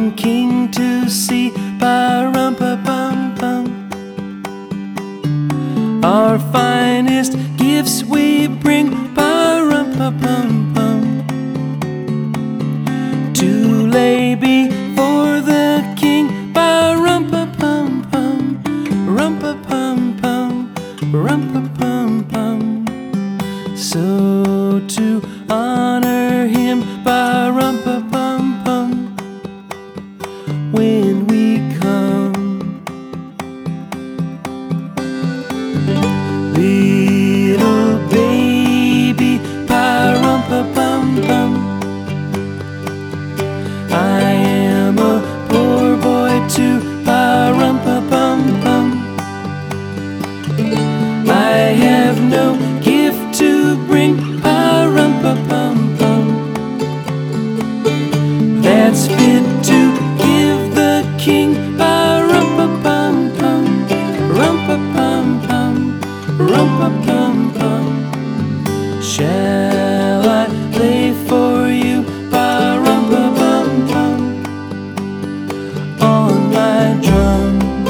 young king to see. Ba-rum-pa-bum-bum. Our finest gifts we bring. Ba-rum-pa-bum-bum. To lay before the king. Ba-rum-pa-bum-bum. Rum-pa-bum-bum. Rum-pa-bum-bum. So to honor him. Ba-rum-pa-bum-bum. When we come, little baby, pa-rum-pa-bum-bum. I am a poor boy too, pa-rum-pa-bum-bum. I have no gift to bring, pa-rum-pa-bum-bum. That's fit to give the king. Ba-rum-pa-bum-bum. Rum-pa-bum-bum. Rum-pa-bum-bum. Shall I play for you? Ba-rum-pa-bum-bum. On my drum.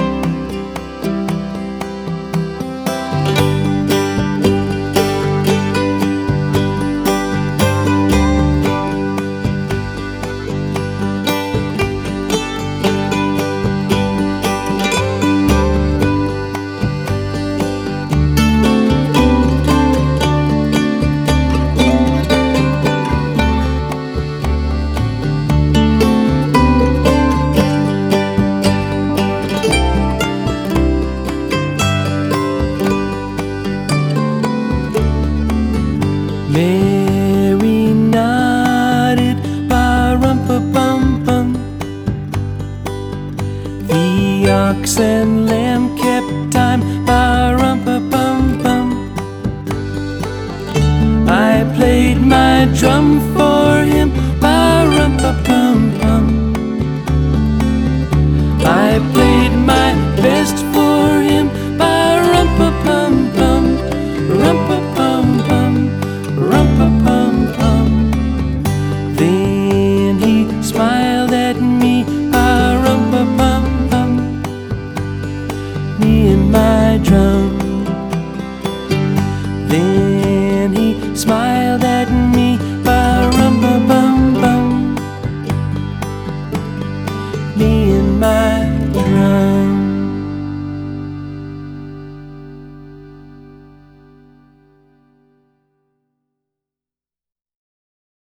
Mary nodded, ba-rum-pa-bum-bum. The ox and lamb kept time, ba-rum-pa-bum-bum. I played my drum